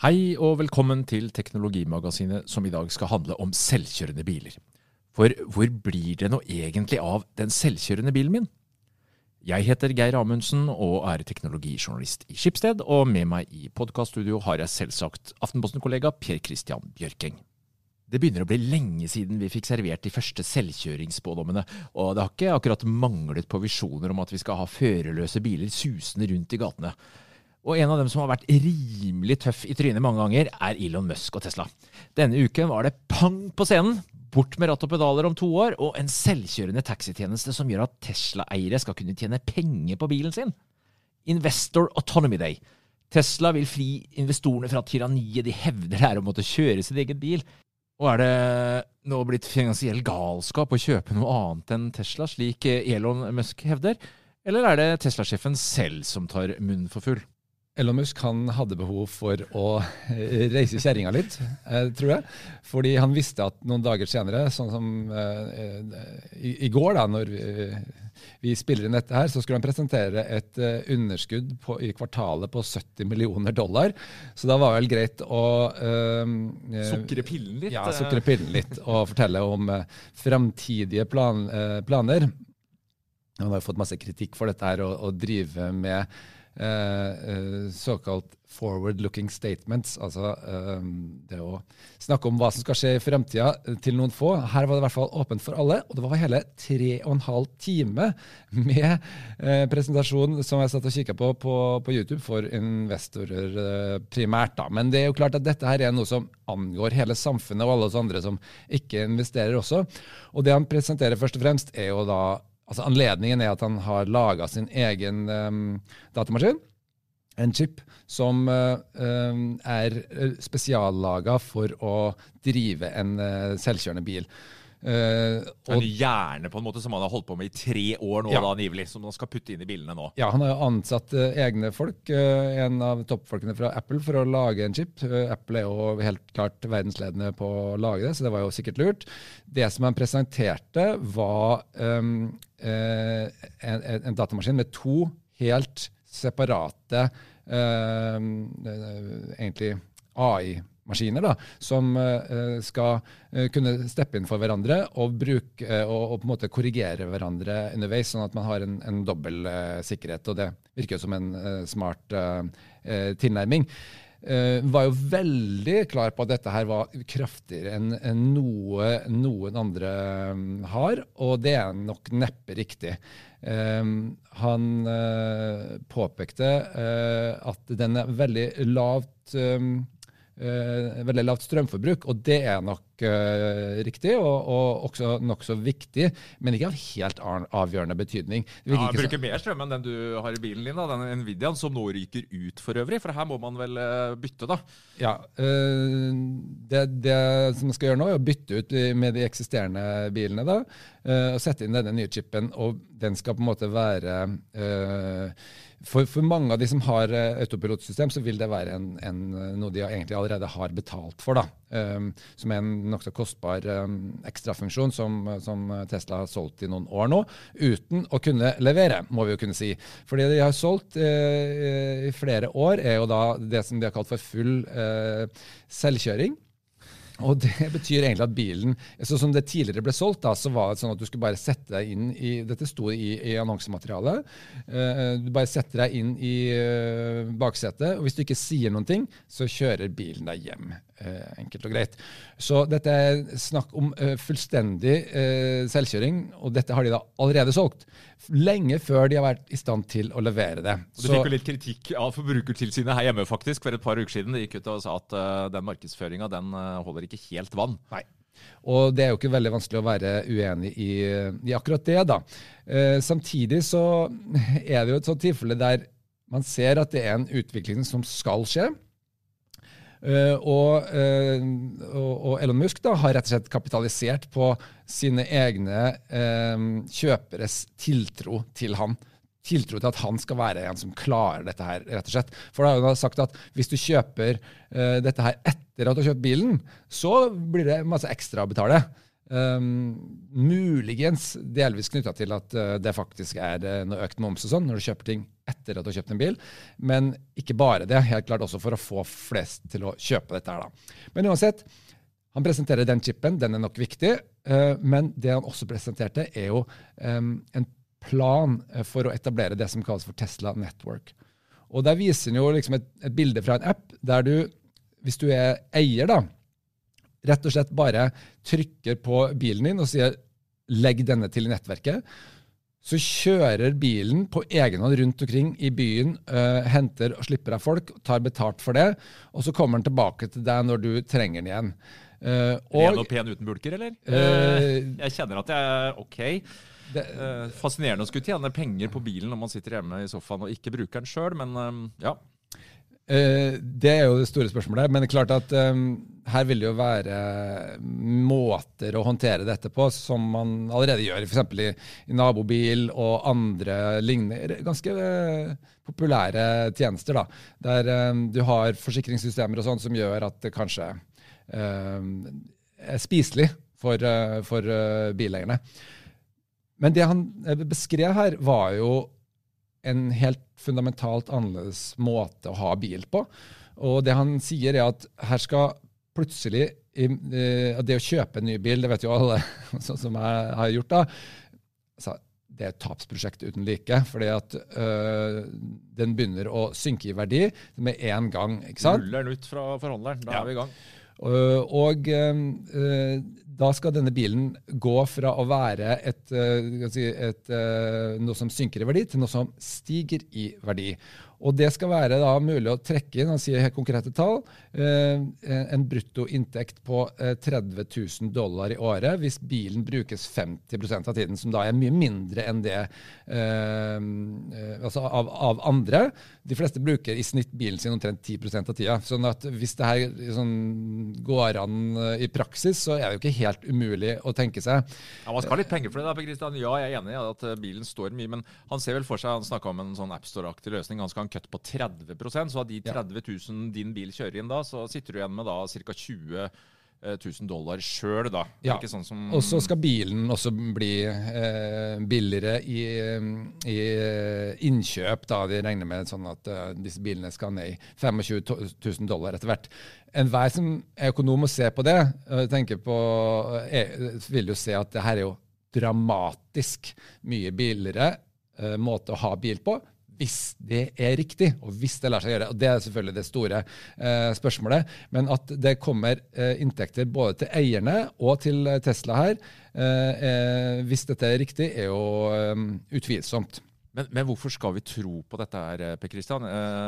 Hei og velkommen til Teknologimagasinet som i dag skal handle om selvkjørende biler. For hvor blir det nå egentlig av den selvkjørende bilen min? Jeg heter Geir Amundsen og er teknologijournalist i Schibsted, og med meg i podcaststudio har jeg selvsagt Aftenposten-kollega Per Christian Bjørkeng. Det begynner å bli lenge siden vi fikk servert de første selvkjøringsspådommene, og det har ikke akkurat manglet på visjoner om at vi skal ha førerløse biler susende rundt i gatene. Og en av dem som har vært rimelig tøff i trynet mange ganger er Elon Musk og Tesla. Denne uken var det pang på scenen, bort med ratt og pedaler om 2 år, og en selvkjørende taxitjeneste som gjør at Tesla-eiere skal kunne tjene penger på bilen sin. Investor Autonomy Day. Tesla vil fri investorene fra tyranniet de hevder er å måtte kjøre sin egen bil. Og er det nå blitt finansiell galskap å kjøpe noe annet enn Tesla, slik Elon Musk hevder? Eller er det Tesla-sjefen selv som tar munnen for full? Elon Musk han hadde behov for å reise kjerringa litt, tror jeg. Fordi han visste at noen dager senere, sånn som i går da, når vi spiller inn dette her, så skulle han presentere et underskudd i kvartalet på $70 millioner. Så da var det vel greit å Sukre pillen litt? Ja, sukre pillen litt, og fortelle om fremtidige planer. Han har jo fått masse kritikk for dette her, å drive med såkalt forward-looking statements, altså det å snakke om hva som skal skje i fremtiden til noen få. Her var det i hvert fall åpent for alle, og det var hele 3,5 timer med presentasjon som jeg satt og kikket på YouTube for investorer primært da. Men det er jo klart at dette her er noe som angår hele samfunnet og alle oss andre som ikke investerer også. Og det han presenterer først og fremst er jo da altså anledningen er at han har laget sin egen datamaskin, en chip, som er spesiallaget for å drive en selvkjørende bil. En hjerne på en måte som han har holdt på med i 3 år nå, ja. Da angivelig, som han skal putte inn i bilene nå. Ja, han har jo ansatt egne folk, en av toppfolkene fra Apple, for å lage en chip. Apple er jo helt klart verdensledende på å lage det, så det var jo sikkert lurt. Det som han presenterte var en datamaskin med 2 helt separate egentlig AI-maskiner da, som skal kunne steppe inn for hverandre og bruke og på en måte korrigere hverandre underveis, sånn at man har en dobbel sikkerhet, og det virker jo som en smart tilnærming. Var jo veldig klar på at dette her var kraftigere enn noen andre har, og det er nok neppe riktig. Han påpekte at den er veldig lavt strømforbruk, og det er nok riktig, og også nok så viktig, men ikke av helt avgjørende betydning. Ja, han bruker mer strøm enn den du har i bilen din, da, den Nvidiaen, som nå ryker ut for øvrig, for her må man vel bytte da? Ja, det som man skal gjøre nå er å bytte ut med de eksisterende bilene da, og sette inn denne nye chipen, og den skal på en måte være for mange av de som har autopilotsystem, så vil det være noe de egentlig allerede har betalt for, da. Som er en nok så kostbar ekstrafunksjon som Tesla har solgt i noen år nå, uten å kunne levere, må vi jo kunne si. For det de har solgt i flere år er jo da det som de har kalt for full selvkjøring. Og det betyr egentlig at bilen, så som det tidligere ble solgt da, så var det sånn at du skulle bare sette deg inn i, dette sto i annonsematerialet, du bare setter deg inn i baksetet, og hvis du ikke sier noen ting, så kjører bilen deg hjem, enkelt og greit. Så dette er snakk om fullstendig selvkjøring, og dette har de da allerede solgt, lenge før de har vært i stand til å levere det. Og du fikk jo litt kritikk av Forbrukertilsynet her hjemme faktisk, for et par uker siden. De gikk ut og sa at den markedsføringen, den holder ikke helt vann. Nei. Og det er jo ikke veldig vanskelig å være uenig i akkurat det da. Samtidig så er det jo et sånt tilfelle der man ser at det er en utvikling som skal skje, og Elon Musk da har rett og slett kapitalisert på sine egne kjøperes tiltro til han. Tiltro til at han skal være en som klarer dette her, rett og slett. For da har han sagt at hvis du kjøper dette her etter at du har kjøpt bilen, så blir det masse ekstra å betale. Muligens delvis knyttet til at det faktisk er noe økt moms og sånn, når du kjøper ting lettere å kjøpe en bil, men ikke bare det, helt klart også for å få flest til å kjøpe dette her da. Men uansett, han presenterer den chipen, den er nok viktig, men det han også presenterte er jo en plan for å etablere det som kalles for Tesla Network. Og der viser han jo liksom et bilde fra en app der du, hvis du er eier da, rett og slett bare trykker på bilen din og sier legg denne til i nettverket, så kjører bilen på egen hånd rundt omkring i byen, henter og slipper av folk, tar betalt for det, og så kommer den tilbake til deg når du trenger den igjen. Ren og pen uten bulker, eller? Jeg kjenner at jeg er ok. Fascinerende å skulle tjene penger på bilen når man sitter hjemme i sofaen og ikke bruker den selv, men ja. Det er jo det store spørsmålet, men det er klart at her vil det jo være måter å håndtere dette på, som man allerede gjør, for eksempel i nabobil og andre lignende, ganske populære tjenester da, der du har forsikringssystemer og sånt som gjør at det kanskje er spiselig for bileierne. Men det han beskrev her var jo en helt fundamentalt annerledes måte å ha bil på. Og det han sier er at her skal plutselig, det å kjøpe en ny bil, det vet jo alle, sånn som jeg har gjort da, altså, det er et tapsprosjekt uten like, fordi at den begynner å synke i verdi med en gang, ikke sant? Ruller den ut fra forhandleren, da er vi i gang. Og da skal denne bilen gå fra å være noe som synker i verdi til noe som stiger i verdi. Og det skal være da mulig å trekke inn, han sier helt konkrete tall, en brutto inntekt på $30 000 i året hvis bilen brukes 50% av tiden, som da er mye mindre enn det altså av andre. De fleste bruker i snitt bilen sin omtrent 10% av tida. Sånn at hvis det her sånn, går an i praksis, så er det jo ikke helt umulig å tenke seg. Ja, man skal ha litt penger for det da, Per Kristian. Ja, jeg er enig i at bilen står mye, men han ser vel for seg, han snakket om en sånn App Store-aktig løsning, han skal ha en kutt på 30%, så av de 30 000 din bil kjører inn da, så sitter du igjen med da cirka $20 000 selv da. Det er ikke sånn som... Og så skal bilen også bli billigere i innkjøp da, de regner med sånn at disse bilene skal ned i $25 000 etter hvert. En hver som er økonom og ser på det, tenker på, vil jo se at det her er jo dramatisk mye billigere måte å ha bil på, hvis det er riktig, og hvis det lar seg gjøre. Og det er selvfølgelig det store spørsmålet. Men at det kommer inntekter både til eierne og til Tesla her, hvis dette er riktig, er jo utvilsomt. Men hvorfor skal vi tro på dette her, Per Kristian?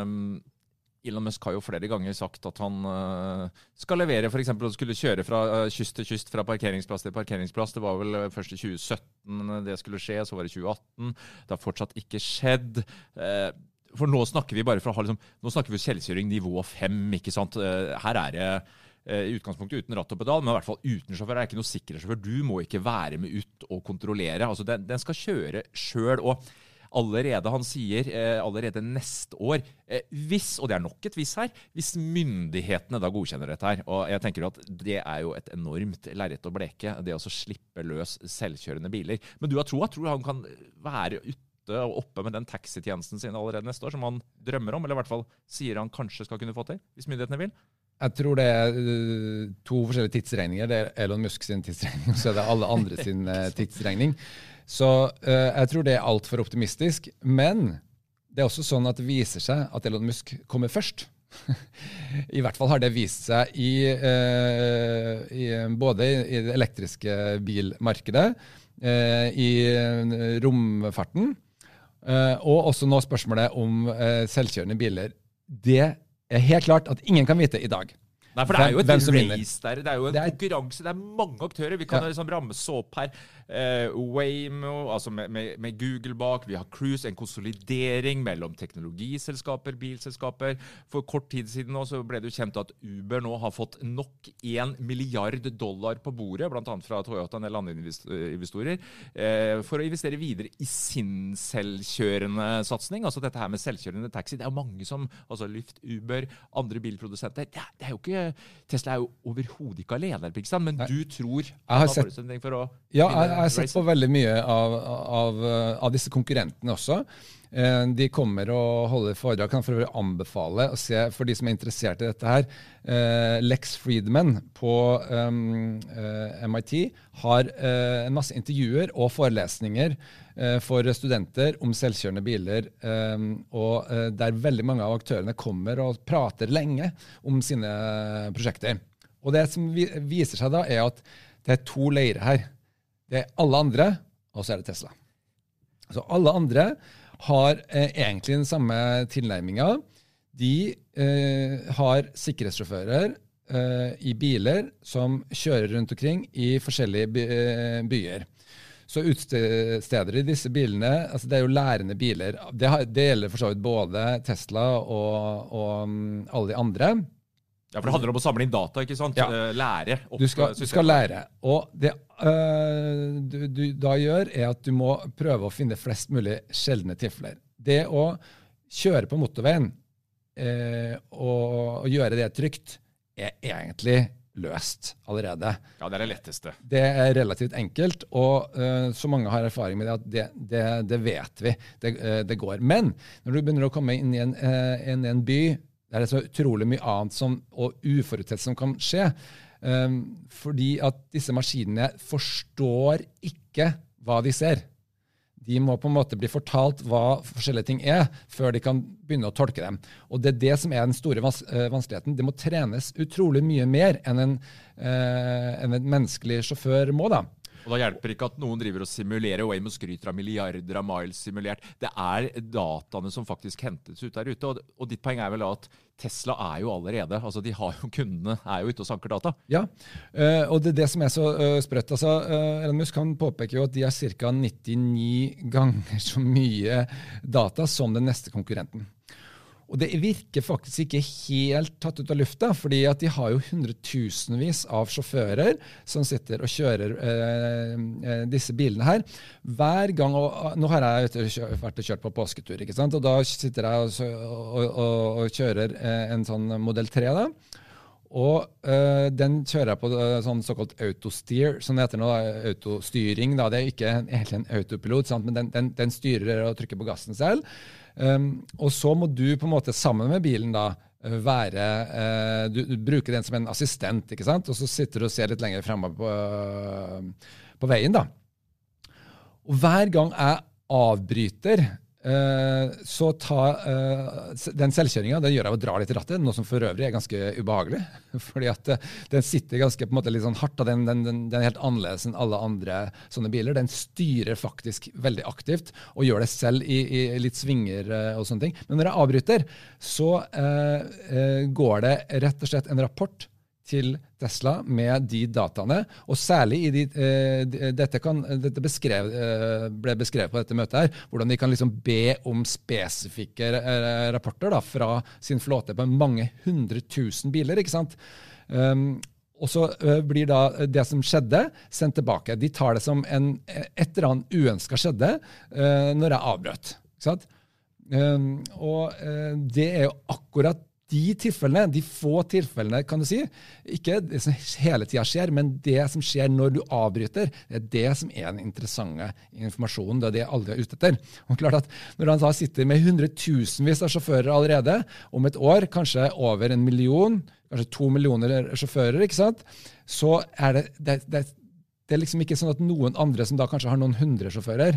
Elon Musk har jo flere ganger sagt at han skal levere, for eksempel, og skulle kjøre fra kyst til kyst, fra parkeringsplass til parkeringsplass. Det var vel først i 2017 det skulle skje, så var det 2018. Det har fortsatt ikke skjedd. For nå snakker vi bare fra, liksom, nå snakker vi selvkjøring nivå 5, ikke sant? Her er det i utgangspunktet uten ratt og pedal, men i hvert fall uten sjåfør. Det er ikke noe sikkerhetssjåfør. Du må ikke være med ut og kontrollere. Altså, den skal kjøre selv, og allerede, han sier, allerede neste år, hvis, og det er nok et hvis her, hvis myndighetene da godkjenner dette her, og jeg tenker at det er jo et enormt lerret å bleke, det å slippe løs selvkjørende biler. Men du har tror han kan være ute og oppe med den taxitjenesten sin allerede neste år, som han drømmer om, eller i hvert fall sier han kanskje skal kunne få til, hvis myndighetene vil? Jeg tror det er to forskjellige tidsregninger. Det er Elon Musk sin tidsregning, og så er det alle andre sin tidsregning. Så jeg tror det er alt for optimistisk, men det er også sånn at det viser seg at Elon Musk kommer først. I hvert fall har det vist seg både i det elektriske bilmarkedet, i romfarten, og også nå spørsmålet om selvkjørende biler. Det er helt klart at ingen kan vite i dag. Nei, for det er jo et race der, det er jo en konkurranse, det er mange aktører. Vi kan liksom rammes opp her. Waymo, altså med Google bak, vi har Cruise, en konsolidering mellom teknologiselskaper, bilselskaper. For kort tid siden nå så ble det jo kjent at Uber nå har fått nok $1 milliard på bordet, blant annet fra Toyota, en del andre investorer, for å investere videre i sin selvkjørende satsning. Altså dette her med selvkjørende taxi, det er jo mange som, altså Lyft, Uber, andre bilprodusenter, det er jo ikke, Tesla er jo overhodet ikke alene, men du tror jeg har sett på veldig mye av disse konkurrentene også. De kommer og holder foredrag. Kan for øvrig anbefale å se, for de som er interessert i dette her, Lex Friedman på MIT har en masse intervjuer og forelesninger for studenter om selvkjørende biler, og der veldig mange av aktørene kommer og prater lenge om sine prosjekter. Og det som viser seg da, er at det er to leirer her. Det er alle andre, og så er det Tesla. Så alle andre har egentlig den samme tilnærmingen. De har sikkerhetssjåfører i biler som kjører rundt omkring i forskjellige byer. Så utsteder de disse bilene, altså det er jo lærende biler. Det gjelder for så vidt både Tesla og alle de andre. Ja, for det handler om å samle inn data, ikke sant? Ja. Lære opp systemet. Du skal lære. Og det du da gjør, er at du må prøve å finne flest mulig sjeldne tilfeller. Det å kjøre på motorveien og gjøre det trygt er egentlig løst allerede. Ja, det er det letteste. Det er relativt enkelt, og så mange har erfaring med det at det vet vi. Det går. Men når du begynner å komme inn i en by, det er så utrolig mye annet og uforutsett som kan skje, fordi at disse maskinene forstår ikke hva de ser. De må på en måte bli fortalt hva forskjellige ting er, før de kan begynne å tolke dem. Og det er det som er den store vanskeligheten. Det må trenes utrolig mye mer enn en menneskelig sjåfør må da. Og da hjelper ikke at noen driver og simulerer, Waymo skryter av milliarder av miles simulert. Det er dataene som faktisk hentes ut der ute, og ditt poeng er vel at Tesla er jo allerede, altså kundene er jo ute og sanker data. Ja, og det er det som er så sprøtt. Altså, Elon Musk kan påpeke jo at de har ca. 99 ganger så mye data som den neste konkurrenten. Og det virker faktisk ikke helt tatt ut av lufta, fordi at de har jo hundretusenvis av sjåfører som sitter og kjører disse bilene her. Hver gang, og nå har jeg vært og kjørt på påsketur, ikke sant? Og da sitter jeg og kjører en sånn Model 3 da. Og den kjører jeg på sånn såkalt autosteer, som det heter nå, autostyring. Da. Det er jo ikke egentlig en autopilot, sant? Men den styrer og trykker på gassen selv. Og så må du på en måte sammen med bilen da du bruker den som en assistent, ikke sant? Og så sitter du og ser litt lenger fremme på veien da. Og hver gang jeg avbryter, så den selvkjøringen, det gjør jeg å dra litt i rattet, noe som for øvrig er ganske ubehagelig, fordi at den sitter ganske på en måte litt sånn hardt, og den er helt annerledes enn alle andre sånne biler. Den styrer faktisk veldig aktivt, og gjør det selv i litt svinger og sånne ting. Men når jeg avbryter, så går det rett og slett en rapport til Tesla med de dataene, og særlig i dette ble beskrevet på dette møtet her, hvordan de kan liksom be om spesifikke rapporter da, fra sin flåte på mange 100 000 biler, ikke sant? Og så blir da det som skjedde sendt tilbake. De tar det som et eller annet uønsket skjedde når jeg avbrøt, ikke sant? Og det er jo akkurat de tilfellene, de få tilfellene, kan du si, ikke det som hele tiden skjer, men det som skjer når du avbryter, det er det som er den interessante informasjonen, det er det alle er ute etter. Og klart at når han da sitter med hundretusenvis av sjåfører allerede, om et år, kanskje over 1 million, kanskje 2 millioner sjåfører, ikke sant? Så er det er liksom ikke sånn at noen andre som da kanskje har noen 100 sjåfører,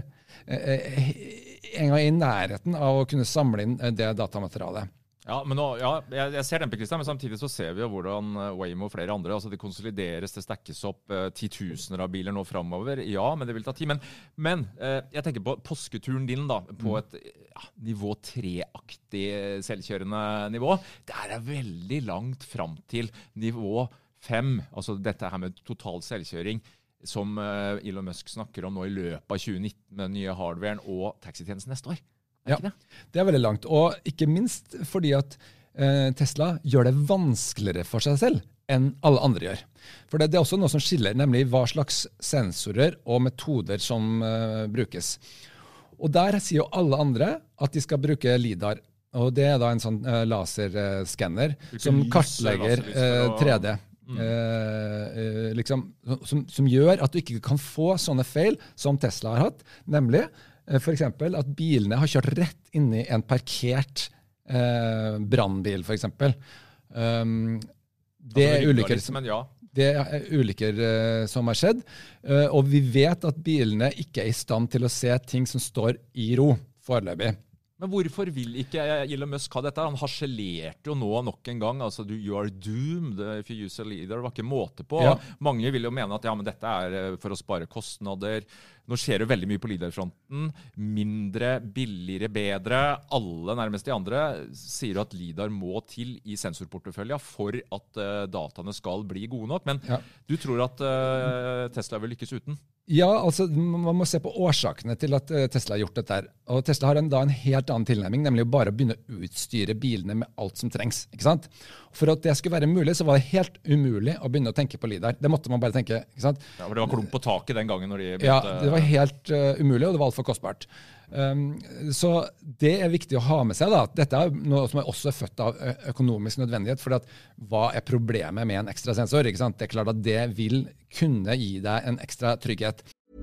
en gang i nærheten av å kunne samle inn det datamaterialet. Ja, men nå, jeg ser den på Kristian, men samtidig så ser vi jo hvordan Waymo og flere andre, altså det konsolideres, det stakkes opp 10 000 av biler nå fremover. Ja, men det vil ta tid. Men jeg tenker på påsketuren din da, på et nivå 3-aktig selvkjørende nivå. Det er veldig langt frem til nivå 5, altså dette her med total selvkjøring, som Elon Musk snakker om nå i løpet av 2019 med den nye hardwaren og taxitjenesten neste år. Ja, det er veldig langt, og ikke minst fordi at Tesla gjør det vanskeligere for seg selv enn alle andre gjør. For det er også noe som skiller, nemlig hva slags sensorer og metoder som brukes. Og der sier jo alle andre at de skal bruke LiDAR, og det er da en sånn laserskanner som kartlegger 3D. Liksom, som gjør at du ikke kan få sånne feil som Tesla har hatt, nemlig for eksempel at bilene har kjørt rett inn i en parkert brannbil, for eksempel. Det er ulykker som... Men ja. Det er ulykker som har skjedd, og vi vet at bilene ikke er i stand til å se ting som står i ro foreløpig. Men hvorfor vil ikke Elon Musk ha dette? Han harselerte jo nå nok en gang, altså you are doomed if you use a leader, det var ikke måte på. Ja. Mange vil jo mene at ja, men dette er for å spare kostnader. Nå skjer det veldig mye på LiDAR-fronten. Mindre, billigere, bedre. Alle nærmest de andre sier at LiDAR må til i sensorportefølja for at dataene skal bli gode nok. Men du tror at Tesla vil lykkes uten? Ja, altså man må se på årsakene til at Tesla har gjort dette her. Og Tesla har da en helt annen tilnærming, nemlig å bare begynne å utstyre bilene med alt som trengs, ikke sant? For at det skulle være mulig, så var det helt umulig å begynne å tenke på LiDAR. Det måtte man bare tenke, ikke sant? Ja, for det var klump på taket den gangen når de begynte... Ja, det var helt umulig, og det var alt for kostbart. Så det er viktig å ha med seg da. Dette er noe som også er født av økonomisk nødvendighet, for hva er problemet med en ekstra sensor? Ikke sant? Det er klart at det vil kunne gi deg en ekstra trygghet.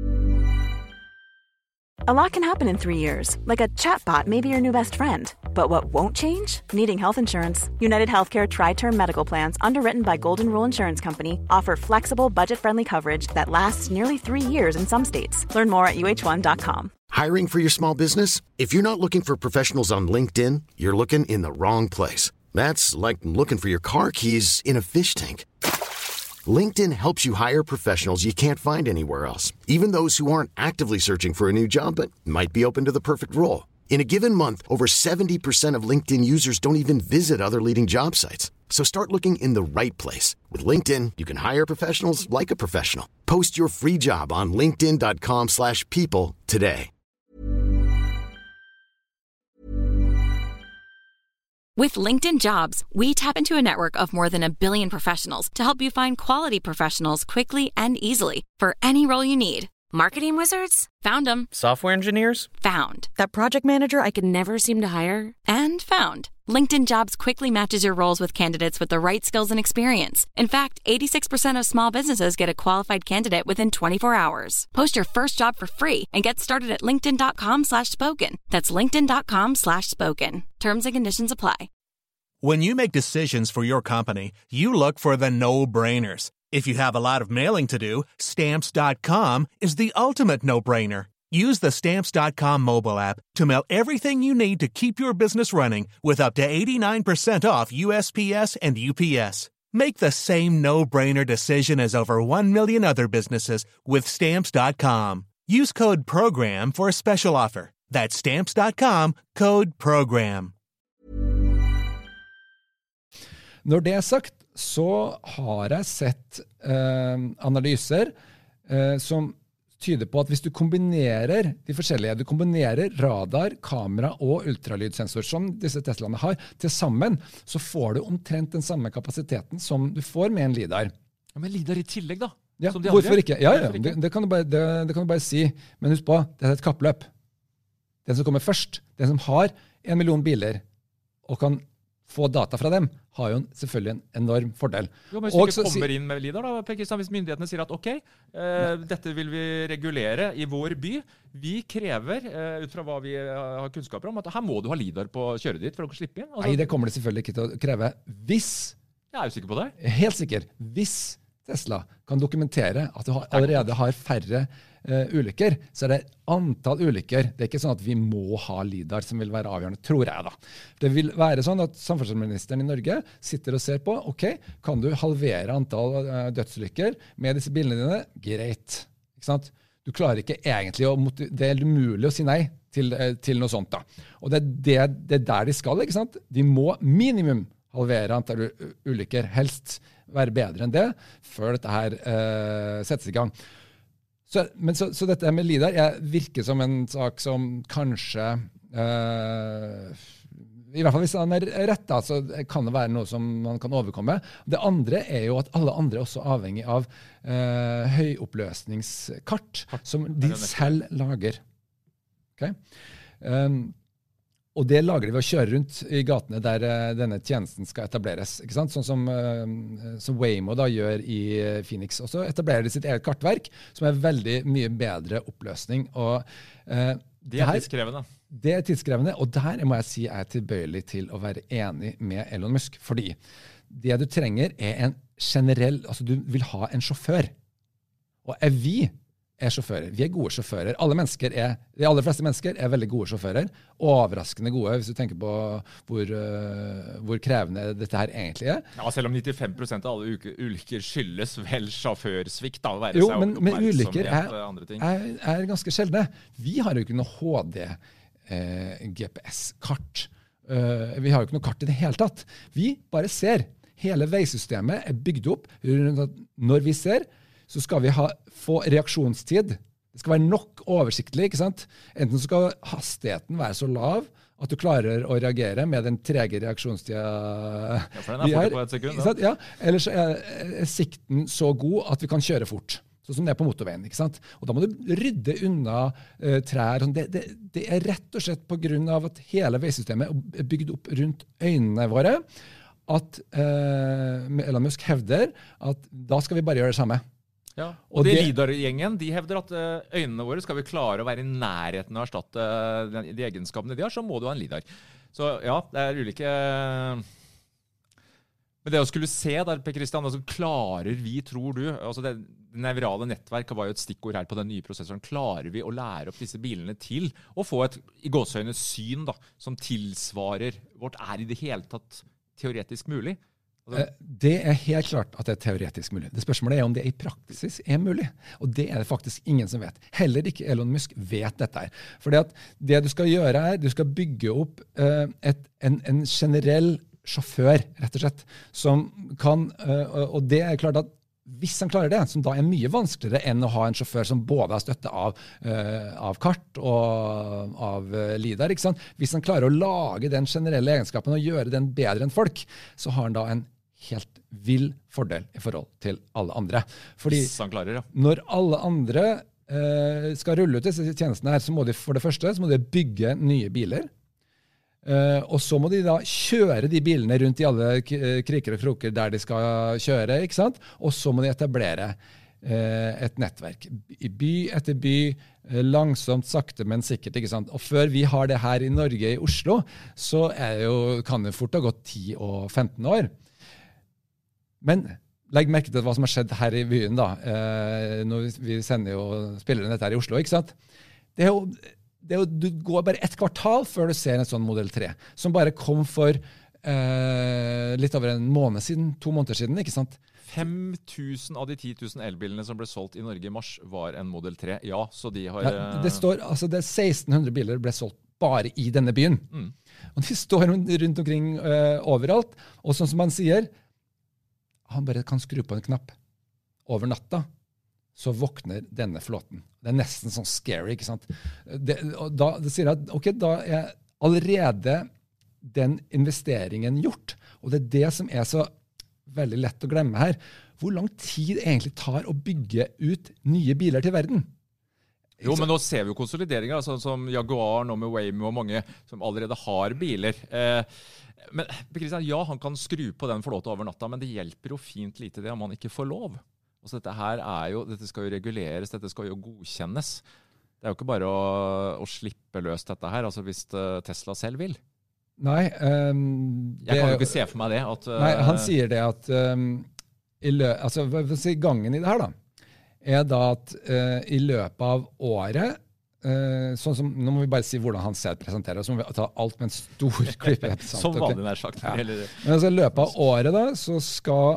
A lot can happen in 3 years, like a chatbot may be your new best friend. But what won't change? Needing health insurance. United Healthcare Tri-Term Medical Plans, underwritten by Golden Rule Insurance Company, offer flexible, budget-friendly coverage that lasts nearly 3 years in some states. Learn more at uh1.com. Hiring for your small business? If you're not looking for professionals on LinkedIn, you're looking in the wrong place. That's like looking for your car keys in a fish tank. LinkedIn helps you hire professionals you can't find anywhere else, even those who aren't actively searching for a new job but might be open to the perfect role. In a given month, over 70% of LinkedIn users don't even visit other leading job sites. So start looking in the right place. With LinkedIn, you can hire professionals like a professional. Post your free job on linkedin.com/people today. With LinkedIn Jobs, we tap into a network of more than 1 billion professionals to help you find quality professionals quickly and easily for any role you need. Marketing wizards? Found them. Software engineers? Found. That project manager I could never seem to hire? And found. LinkedIn Jobs quickly matches your roles with candidates with the right skills and experience. In fact, 86% of small businesses get a qualified candidate within 24 hours. Post your first job for free and get started at linkedin.com/spoken. That's linkedin.com/spoken. Terms and conditions apply. When you make decisions for your company, you look for the no-brainers. If you have a lot of mailing to do, Stamps.com is the ultimate no-brainer. Use the Stamps.com mobile app to mail everything you need to keep your business running with up to 89% off USPS and UPS. Make the same no-brainer decision as over 1 million other businesses with Stamps.com. Use code PROGRAM for a special offer. That's Stamps.com, code PROGRAM. Når det er sagt, så har jeg sett analyser som tyder på at hvis du kombinerer de forskjellige, du kombinerer radar, kamera og ultralydsensor som disse Teslaene har, til sammen, så får du omtrent den samme kapasiteten som du får med en LiDAR. Ja, men LiDAR i tillegg da? Ja, som de hvorfor andre? ikke? Ja, det kan du bare si. Men husk på, det er et kappløp. Den som kommer først, den som har 1 million biler, og kan få data fra dem, har jo selvfølgelig en enorm fordel. Jo, men hvis du ikke kommer inn med LiDAR da, Per Kristian, hvis myndighetene sier at ok, dette vil vi regulere i vår by, vi krever, ut fra hva vi har kunnskaper om, at her må du ha LiDAR på kjøret ditt for å slippe inn. Altså, nei, det kommer det selvfølgelig ikke til å kreve. Hvis, jeg er jo sikker på det. Helt sikker, hvis Tesla kan dokumentere at du allerede har færre ulykker, så er det antall ulykker. Det er ikke sånn at vi må ha LiDAR som vil være avgjørende, tror jeg da. Det vil være sånn at samferdselsministeren i Norge sitter og ser på, ok, kan du halvere antall dødsulykker med disse bilene dine? Greit. Ikke sant? Du klarer ikke egentlig det er umulig å si nei til noe sånt da. Og det er der de skal, ikke sant? De må minimum halvere antall ulykker, helst være bedre enn det, før dette her settes i gang. Så dette med LiDAR virker som en sak som kanskje, i hvert fall hvis den er rett da, så kan det være noe som man kan overkomme. Det andre er jo at alle andre er også avhengig av høyoppløsningskart, som de selv lager. Okay? Og det lager de ved å kjøre rundt i gatene der denne tjenesten skal etableres. Ikke sant? Sånn som Waymo da gjør i Phoenix. Og så etablerer de sitt eget kartverk, som er veldig mye bedre oppløsning. Og Det tidskrevende. Det tidskrevende, og der må jeg si jeg tilbøyelig til å være enig med Elon Musk, fordi det du trenger en generell, altså du vil ha en sjåfør, og vi sjåfører. Vi gode sjåfører. De aller fleste mennesker veldig gode sjåfører. Overraskende gode, hvis du tenker på hvor krevende dette her egentlig Ja, selv om 95% av alle ulykker skyldes vel sjåførsvikt, da, være jo, seg men ulykker andre ting. Ganske sjeldne. Vi har jo ikke noe HD GPS-kart. Vi har jo ikke noe kart i det hele tatt. Vi bare ser. Hele veisystemet bygd opp rundt at når vi ser, så skal vi få reaksjonstid. Det skal være nok oversiktlig, ikke sant? Enten så skal hastigheten være så lav at du klarer å reagere med den trege reaksjonstida for den fort på et sekund. Ja, eller så sikten så god at vi kan kjøre fort. Sånn som det på motorveien, ikke sant? Og da må du rydde unna trær. Det rett og slett på grunn av at hele veisystemet bygd opp rundt øynene våre, at Elon Musk hevder at da skal vi bare gjøre det samme. Ja, og LIDAR-gjengen, de hevder at øynene våre skal vi klare å være i nærheten av å erstatte de egenskapene de har, så må du ha en LIDAR. Så ja, det ulike... Men det å skulle se der, Per Christian, altså klarer vi, tror du, altså det nevrale nettverket var jo et stikkord her på den nye prosessoren, klarer vi å lære opp disse bilene til å få et i gåseøyne syn da, som tilsvarer vårt i det hele tatt teoretisk mulig? Det helt klart at det teoretisk mulig. Det spørsmålet om det i praksis mulig. Og det det faktisk ingen som vet. Heller ikke Elon Musk vet dette her. For det du skal gjøre du skal bygge opp en generell sjåfør, rett og slett, som kan, og det klart at hvis han klarer det, som da mye vanskeligere enn å ha en sjåfør som både har støtte av kart og av LIDAR, ikke sant? Hvis han klarer å lage den generelle egenskapen og gjøre den bedre enn folk, så har han da en helt vill fordel i forhold til alle andre. Fordi hvis han klarer, ja. Når alle andre skal rulle ut disse tjenestene her, så må de for det første så må de bygge nye biler, og så må de da kjøre de bilene rundt i alle kriker og kroker der de skal kjøre, ikke sant? Og så må de etablere et nettverk. I by etter by, langsomt, sakte, men sikkert, ikke sant? Og før vi har det her i Norge, i Oslo, så kan det fort ha gått 10 og 15 år. Men legg merke til hva som har skjedd her i byen da. Når vi sender jo spillere dette her i Oslo, ikke sant? Du går bare et kvartal før du ser en sånn Model 3, som bare kom for litt over en måned siden, 2 måneder siden, ikke sant? 5000 av de 10 000 elbilene som ble solgt i Norge i mars var en Model 3. Ja, så de har... Det står, altså det 1600 biler ble solgt bare i denne byen. Og de står rundt omkring overalt, og sånn som han sier, han bare kan skru på en knapp over natta, så våkner denne flåten. Det nesten sånn scary, ikke sant? Det sier at, ok, da allerede den investeringen gjort, og det det som så veldig lett å glemme her. Hvor lang tid egentlig tar å bygge ut nye biler til verden? Jo, men nå ser vi jo konsolideringer, sånn som Jaguar, nå med Waymo og mange som allerede har biler. Men Christian, ja, han kan skru på den flåten over natta, men det hjelper jo fint lite det om han ikke får lov. Så dette skal jo reguleres, dette skal jo godkjennes. Det jo ikke bare å slippe løs dette her, altså hvis Tesla selv vil. Nei. Jeg kan jo ikke se for meg det. Nei, han sier det at gangen i det her da, da at i løpet av året, sånn som, nå må vi bare si hvordan han selv presenterer, så må vi ta alt med en stor klippe. Som vanlig nær sagt. Ja. Men altså, i løpet av året da, så skal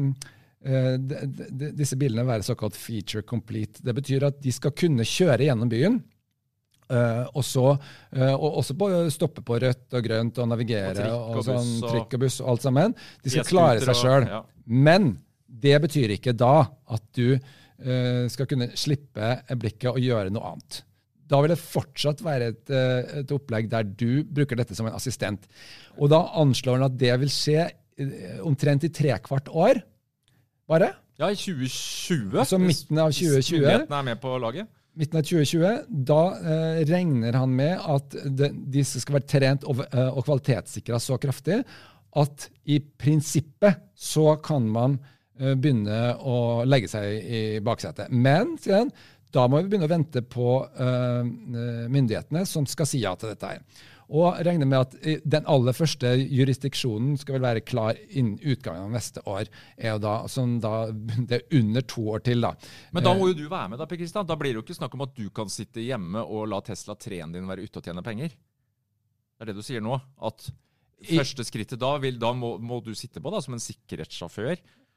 disse bilene være såkalt feature complete. Det betyr at de skal kunne kjøre gjennom byen, og også stoppe på rødt og grønt og navigere og sånn, trikk og buss og alt sammen. De skal klare seg selv. Ja. Men det betyr ikke da at du skal kunne slippe blikket og gjøre noe annet. Da vil det fortsatt være et opplegg der du bruker dette som en assistent. Og da anslår han at det vil skje omtrent i 3/4 år, bare. Ja, i 2020. Så midten av 2020. Myndighetene med på laget. Midten av 2020, da regner han med at disse skal være trent og kvalitetssikret så kraftig at i prinsippet så kan man begynne å legge seg i baksetet. Men, sier han, Da må vi begynne å vente på myndighetene som skal si ja til dette her. Og regne med at den aller første jurisdiksjonen skal vel være klar innen utgangen av neste år. Det under 2 år til da. Men da må jo du være med da, Per Kristian. Da blir det jo ikke snakk om at du kan sitte hjemme og la Tesla-3-en din være ute og tjene penger. Det er det du sier nå, at første skrittet da må du sitte på da, som en sikkerhetssjåfør.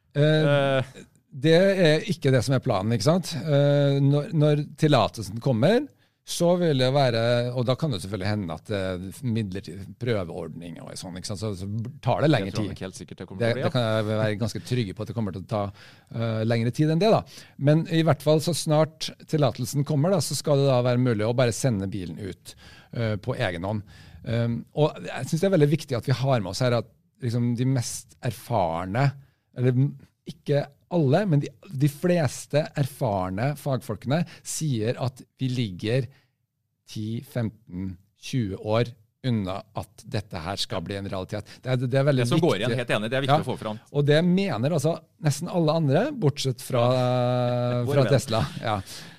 Det ikke det som planen, ikke sant? Når tillatelsen kommer, så vil det være, og da kan det selvfølgelig hende at midlertidig prøveordning og sånn, ikke sant? Så tar det lengre tid. Helt sikkert det kommer til å bli. Det kan jeg være ganske trygge på at det kommer til å ta lengre tid enn det da. Men i hvert fall så snart tillatelsen kommer da, så skal det da være mulig å bare sende bilen ut på egen hånd. Og jeg synes det er veldig viktig at vi har med oss her at liksom, de mest erfarne, eller ikke alle, men de fleste erfarne fagfolkene sier at vi ligger 10, 15, 20 år unna at dette her skal bli en realitet. Det er veldig det som viktig. Går igjen, helt enig, det er viktig å få fram. Og det mener altså nesten alle andre, bortsett fra Tesla. Ja.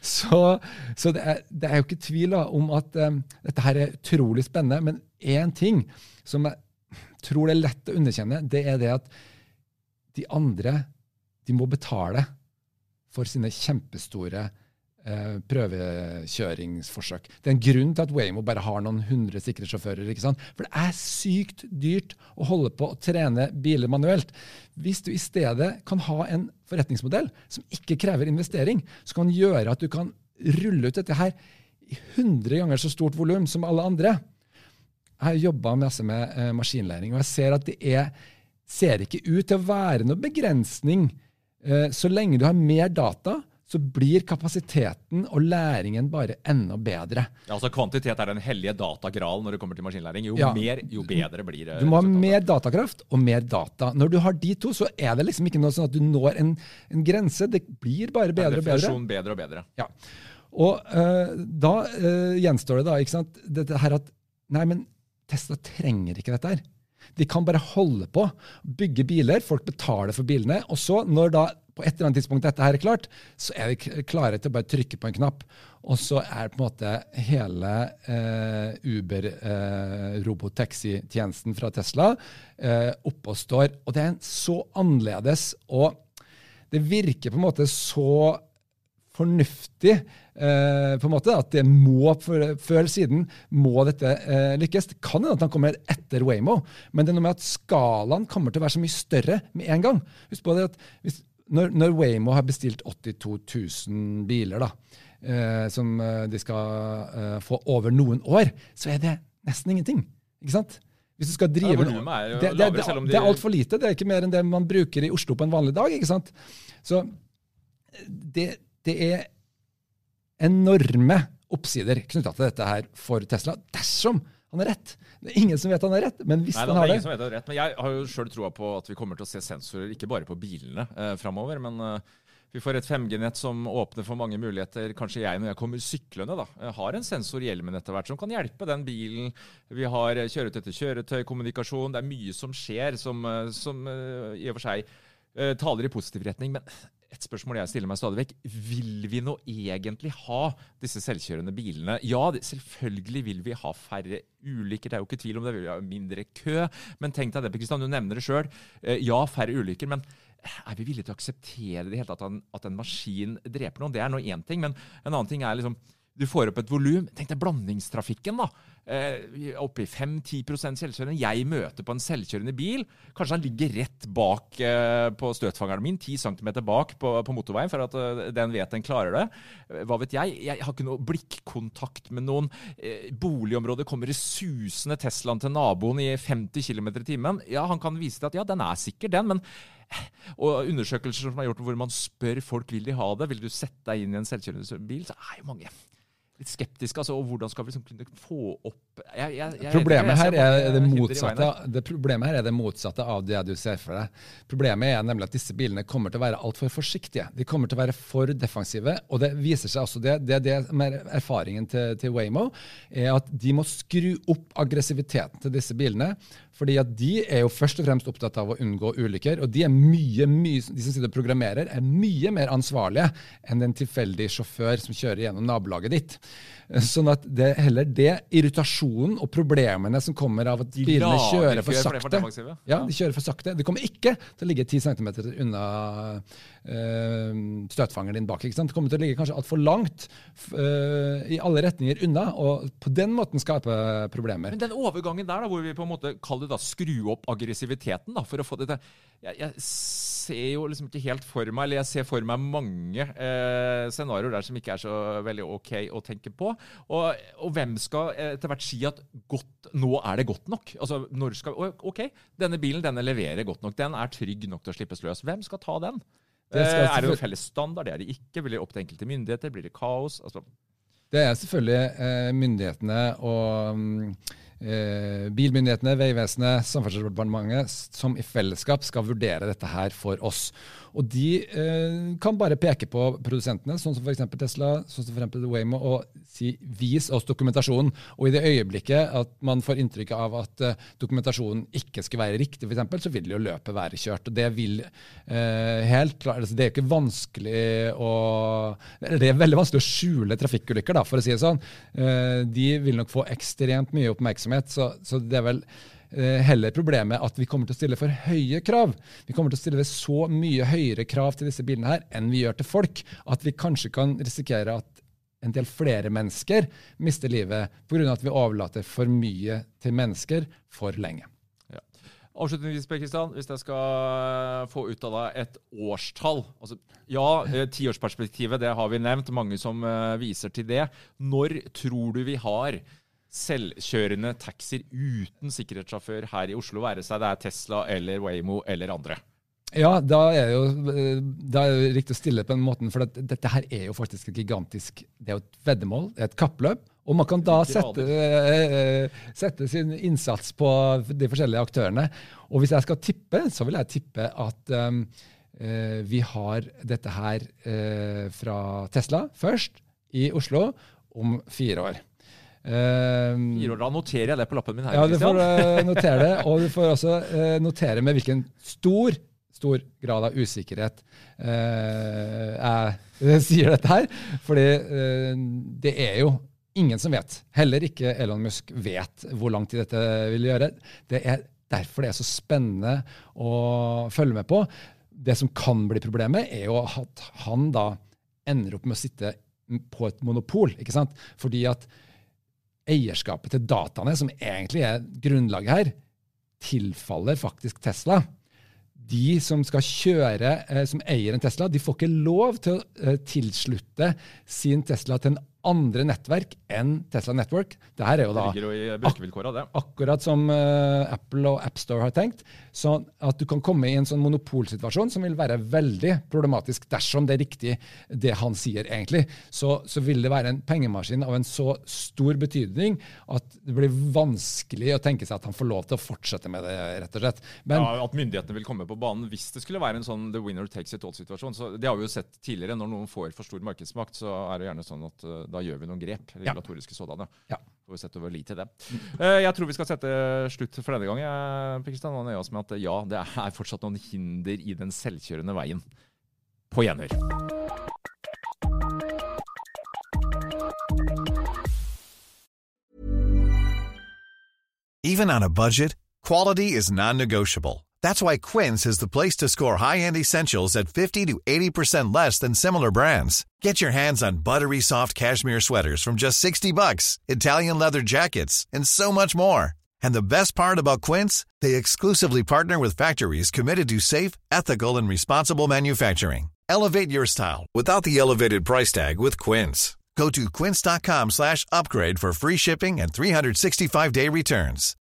Så det er jo ikke tvil om at dette her er utrolig spennende, men en ting som jeg tror det er lett å underkjenne, det er det at de andre de må betale for sine kjempestore prøvekjøringsforsøk. Det er en grunn til at Waymo bare har noen 100 sikre sjåfører, ikke sant? For det er sykt dyrt å holde på å trene biler manuelt. Hvis du i stedet kan ha en forretningsmodell som ikke krever investering, så kan gjøre at du kan rulle ut dette her i 100 ganger så stort volum som alle andre. Jeg har jobbet masse med maskinlæring, og jeg ser at det ser ikke ut til å være noen begrensning. Så lenge du har mer data, så blir kapasiteten og læringen bare enda bedre. Ja, altså kvantitet er den hellige datagralen når det kommer til maskinlæring. Jo mer, jo bedre blir det. Du må ha mer datakraft og mer data. Når du har de to, så er det liksom ikke noe sånn at du når en grense. Det blir bare bedre og bedre. Bedre og bedre. Ja. Og da gjenstår det da, ikke sant? Dette her at, nei, men Tesla trenger ikke dette her. De kan bare holde på, bygge biler, folk betaler for bilene, og så når da på et eller annet tidspunkt dette her er klart, så er de klare til å bare trykke på en knapp, og så er på en måte hele Uber robotaxi-tjenesten fra Tesla oppe og står, og det er så annerledes, og det virker på en måte så fornuftig, på en måte, at det må, før eller siden, må dette lykkes. Det kan hende at han kommer etter Waymo, men det er noe med at skalaen kommer til å være så mye større med en gang. Husk på det at når Waymo har bestilt 82 000 biler, som de skal få over noen år, så er det nesten ingenting, ikke sant? Hvis du skal drive det er alt for lite, det er ikke mer enn det man bruker i Oslo på en vanlig dag, ikke sant? Så det er enorme oppsider knyttet til dette her for Tesla, dersom han er rett. Det er ingen som vet han er rett, men hvis han har det... Ingen som vet han er rett, men jeg har jo selv troa på at vi kommer til å se sensorer, ikke bare på bilene fremover, men vi får et 5G-nett som åpner for mange muligheter. Kanskje jeg, når jeg kommer syklende, har en sensor i hjelmen etter hvert som kan hjelpe den bilen. Vi har kjøretøy til kjøretøy, kommunikasjon. Det er mye som skjer som i og for seg taler i positiv retning, men et spørsmål jeg stiller meg stadig vekk, vil vi nå egentlig ha disse selvkjørende bilene? Ja, selvfølgelig vil vi ha færre ulykker, det er jo ikke tvil om det, vi vil ha mindre kø, men tenk deg det, Per Kristian, du nevner det selv, ja, færre ulykker, men er vi villige til å akseptere det helt at en maskin dreper noen? Det er nå en ting, men en annen ting er liksom, du får opp et volum. Tenk deg blandingstrafikken da. Oppe i 5-10% selvkjørende. Jeg møter på en selvkjørende bil. Kanskje han ligger rett bak på støtfangeren min, 10 cm bak på motorveien, for at den vet den klarer det. Hva vet jeg? Jeg har ikke noe blikkontakt med noen. Boligområdet kommer i susende Teslaen til naboen i 50 km i timen. Ja, han kan vise til at ja, den er sikker den, men og undersøkelser som er gjort hvor man spør folk, vil de ha det? Vil du sette deg inn i en selvkjørende bil? Så er jo mange litt skeptisk, altså, og hvordan skal vi liksom kunne få opp... Problemet her er det motsatte av det du ser for deg. Problemet er nemlig at disse bilene kommer til å være alt for forsiktige. De kommer til å være for defensive, og det viser seg også det med erfaringen til Waymo, er at de må skru opp aggressiviteten til disse bilene, fordi at de er jo først og fremst opptatt av å unngå ulykker, og de som sitter og programmerer, er mye mer ansvarlige enn en tilfeldig sjåfør som kjører gjennom nabolaget ditt. Sånn at det er heller det irritasjonen og problemene som kommer av at bilene kjører for sakte. Ja, de kjører for sakte. De kommer ikke til å ligge 10 cm unna støtfangeren din bak. Ikke sant? Det kommer til å ligge kanskje alt for langt i alle retninger unna, og på den måten skape problemer. Men den overgangen der, hvor vi på en måte kaller det skru opp aggressiviteten, for å få det til. Jeg ser jo liksom ikke helt for meg, eller jeg ser for meg mange scenarioer der som ikke er så veldig ok å tenke på. Og hvem skal etter hvert si at nå er det godt nok? Altså, når skal ok, denne bilen, denne leverer godt nok, den er trygg nok til å slippes løs. Hvem skal ta den? Er det jo felles standard? Det er det ikke. Blir det opp til enkelte myndigheter? Blir det kaos? Altså. Det er selvfølgelig myndighetene og bilmyndighetene, Veivesenet, Samferdselsdepartementet som i fellesskap skal vurdere dette her for oss. Og de kan bare peke på produsentene, sånn som for eksempel Tesla, sånn som for eksempel Waymo, og vis oss dokumentasjonen. Og i det øyeblikket at man får inntrykk av at dokumentasjonen ikke skal være riktig, for eksempel, så vil jo løpet være kjørt. Og det vil helt klart, altså det er ikke vanskelig det er veldig vanskelig å skjule trafikkulykker, da, for å si det sånn. De vil nok få ekstremt mye oppmerksomhet, så det er vel heller problemet at vi kommer til å stille for høye krav. Vi kommer til å stille så mye høyere krav til disse bilene her enn vi gjør til folk, at vi kanskje kan risikere at en del flere mennesker mister livet på grunn av at vi overlater for mye til mennesker for lenge. Ja. Avslutningsvis, Per Kristian, hvis jeg skal få ut av deg et årstall. Altså, ja, 10-årsperspektivet, det har vi nevnt, mange som viser til det. Når tror du vi har selvkjørende taxier uten sikkerhetssjåfør her i Oslo, være seg det er Tesla eller Waymo eller andre? Ja, da er det jo riktig å stille på den måten, for dette her er jo faktisk et gigantisk, det er jo et veddemål, det er et kappløp, og man kan da sette sin innsats på de forskjellige aktørene. Og hvis jeg skal tippe, så vil jeg tippe at vi har dette her fra Tesla først i Oslo om 4 år. 4 år, da noterer jeg det på lappen min her. Ja, du får notere det, og du får også notere med hvilken stor grad av usikkerhet jeg sier dette her, fordi det er jo ingen som vet. Heller ikke Elon Musk vet hvor lang tid dette vil gjøre. Det er derfor det er så spennende å følge med på. Det som kan bli problemet er jo at han da ender opp med å sitte på et monopol, ikke sant? Fordi at eierskapet til dataene, som egentlig er grunnlaget her, tilfaller faktisk Tesla. De som skal kjøre, som eier en Tesla, de får ikke lov til å tilslutte sin Tesla til en andre nettverk enn Tesla Network. Det her er jo da det ligger jo i brukervilkåret, det. Akkurat som Apple og App Store har tenkt, sånn at du kan komme i en sånn monopolsituasjon som vil være veldig problematisk dersom det er riktig det han sier egentlig. Så vil det være en pengemaskin av en så stor betydning at det blir vanskelig å tenke seg at han får lov til å fortsette med det, rett og slett. Men, ja, at myndighetene vil komme på banen hvis det skulle være en sånn the winner takes it all-situasjon. Så det har vi jo sett tidligere. Når noen får for stor markedsmakt, så er det gjerne sånn at da gjør vi noen grep, regulatoriske sådanne. Ja. Får vi sette over lit til det. Jeg tror vi skal sette slutt for denne gang, Per Kristian, og nøye oss med at ja, det er fortsatt noen hinder i den selvkjørende veien. På gjenhør. Even on a budget, quality is non-negotiable. That's why Quince is the place to score high-end essentials at 50 to 80% less than similar brands. Get your hands on buttery soft cashmere sweaters from just $60, Italian leather jackets, and so much more. And the best part about Quince, they exclusively partner with factories committed to safe, ethical, and responsible manufacturing. Elevate your style without the elevated price tag with Quince. Go to quince.com/upgrade for free shipping and 365-day returns.